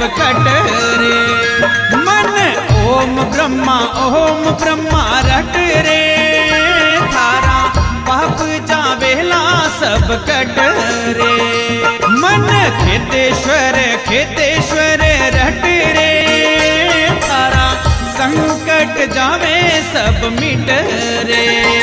कट रे। मन ओम ब्रह्मा रट रे, थारा पाप जावेला सब कट रे। मन खेतेश्वर रट रे, थारा संकट जावे सब मिट रे।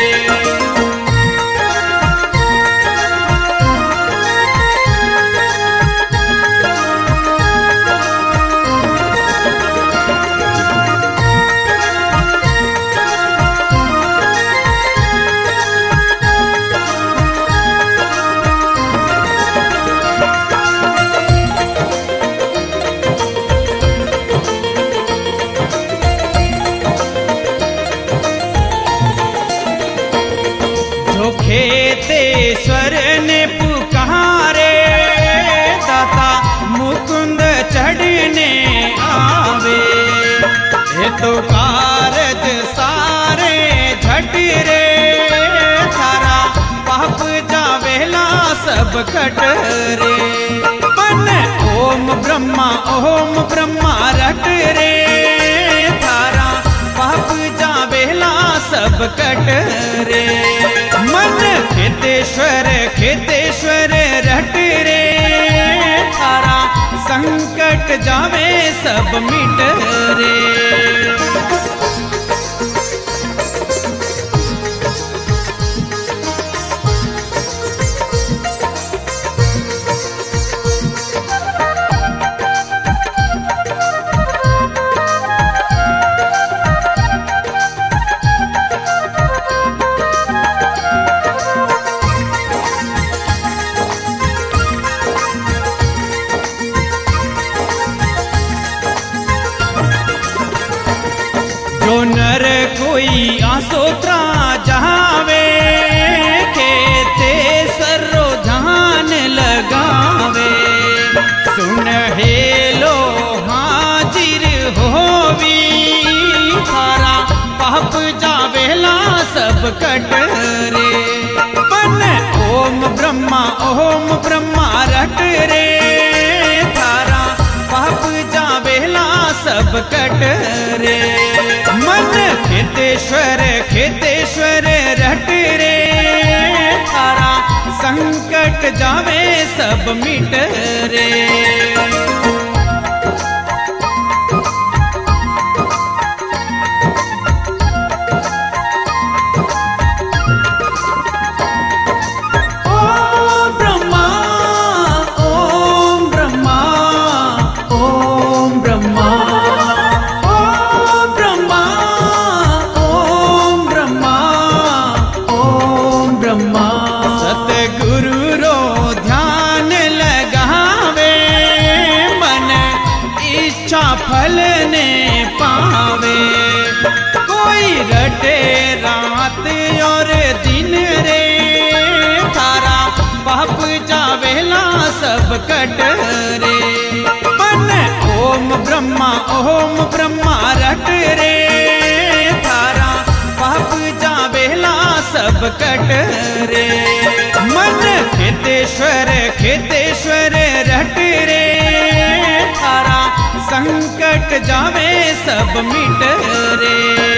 खेतेश्वर ने पुकारे, दाता मुकुंद चढ़ने आवे। ये तो कारज सारे झट रे, थारा पाप जावेला सब कट रे। मन ओम ब्रह्मा रट रे, थारा पाप जावेला सब कट रे। मन खेतेश्वर रट रे, थारा संकट जावे सब मिट रे। जो नर कोई आसोत्रा जावे, खेतेश्वर रो ध्यान लगावे। सुन हेलो हाजिर होवी, थारा पाप जावेला सब कट रे। मन ओम ब्रह्मा रट रे, थारा पाप जावेला सब कट रे। मन खेतेश्वर रट रे, थारा संकट जावे सब मिट रे। सतगुरु रो ध्यान लगावे, मन इच्छा फल ने पावे। कोई रटे रात और दिन रे, थारा पाप जावेला सब कट रे। मन ओम ब्रह्मा रट रे, थारा पाप जावेला सब कट रे। मन खेतेश्वर रट रे, थारा संकट जावे सब मिट रे।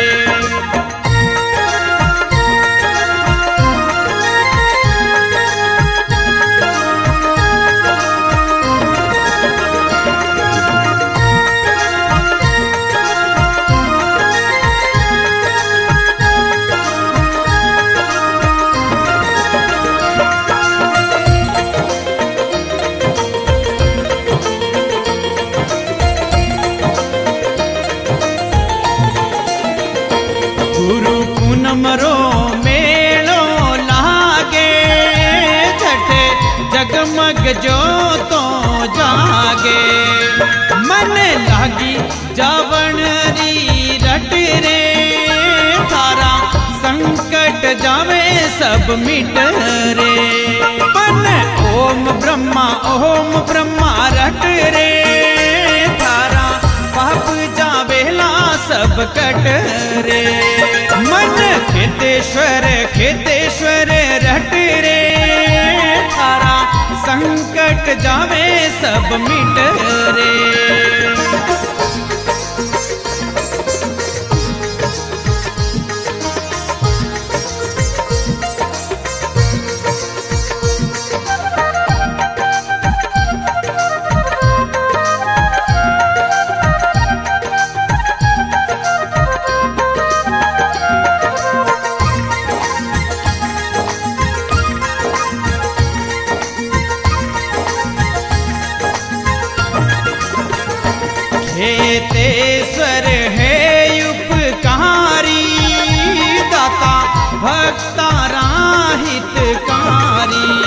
मरो मेलो लागे, छठे जगमग जो तो जागे। मन लागी जावण री रट रे, थारा संकट जावे सब मिट रे। मन ओम ब्रह्मा रट रे, थारा पाप जावेला सब कट रे। मन खेतेश्वर रट रे, थारा संकट जावे सब मिट रे। भक्तारा हितकारी।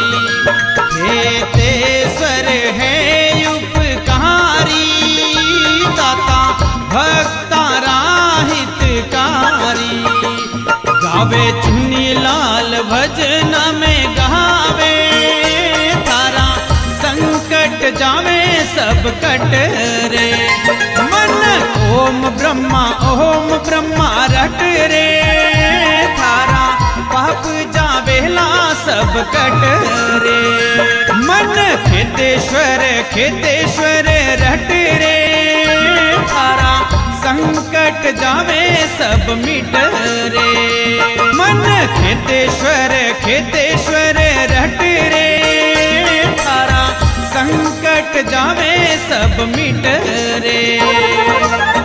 खेतेश्वर है उपकारी, दाता भक्तारा हितकारी। गावे चुनी लाल भजन में गावे, तारा संकट जावे सब कट रे। मन ओम ब्रह्मा रट रे, थारा पाप जावेला सब कट रे। मन खेतेश्वर रट रे, थारा संकट जावे सब मिट रे। मन खेतेश्वर रट रे, थारा संकट जावे सब मिट रे।